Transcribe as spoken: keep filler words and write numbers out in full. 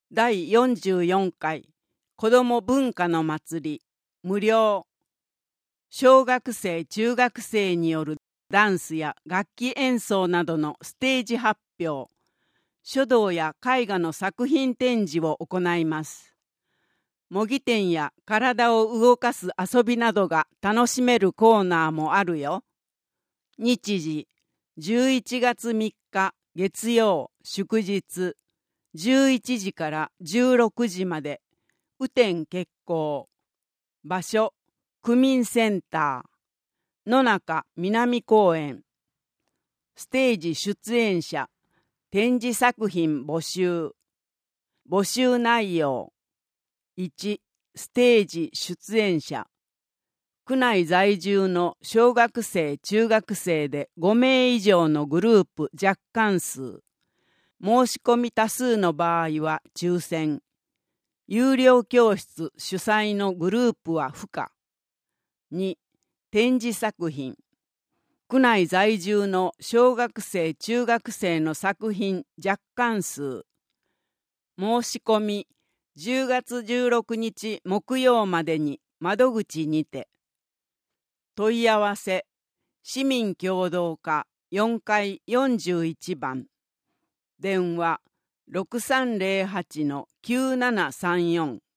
だいよんじゅうよんかい子ども文化の祭り無料。小学生中学生によるダンスや楽器演奏などのステージ発表、書道や絵画の作品展示を行います。模擬店や体を動かす遊びなどが楽しめるコーナーもあるよ。日時じゅういちがつみっか月曜祝日じゅういちじからじゅうろくじまで雨天決行。場所区民センター野中南公園。ステージ出演者展示作品募集。募集内容いちステージ出演者区内在住の小学生中学生でごめい以上のグループ若干数。申し込み多数の場合は抽選。有料教室主催のグループは不可。に展示作品区内在住の小学生中学生の作品若干数。申し込みじゅうがつじゅうろくにち木曜までに窓口にて。問い合わせ市民協働課よんかいよんじゅういちばん。電話 ろくさんぜろはちのきゅうななさんよん。